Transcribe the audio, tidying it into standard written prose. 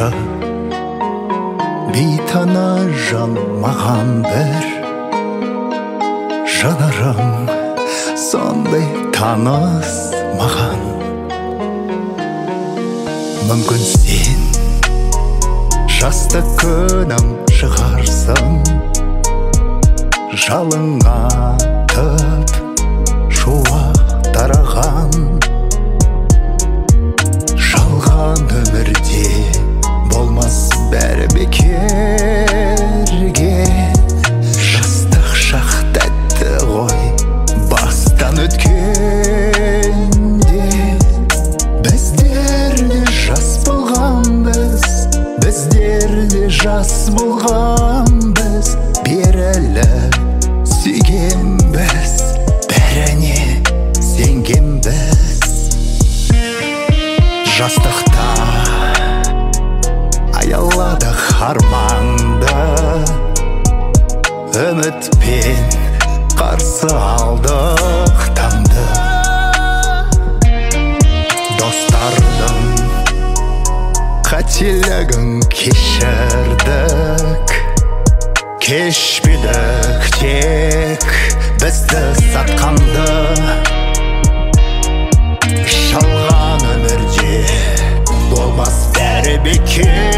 тамаша, бейтана жан маған бір. Жанарым сондай таныс маған. Мүмкін сен жастық күнім шығарсың, жалыңа тып шуақ тараған. Жалған өмірде болмас бәрі бекерге. Жастық шақ тәтті ғой бастан өткенде. Біздер де жас болғанбыз, біздер де жас болғанбыз. Беріліп сүйгенбіз, бәріне сенгенбіз. Жастықта аяладық арманды, үмітпен қарсы алдық таңды. Достардың қателігін кешірдік, кешпедік тек бізді сатқанды. Жалған өмірде болмас бәрі бекер.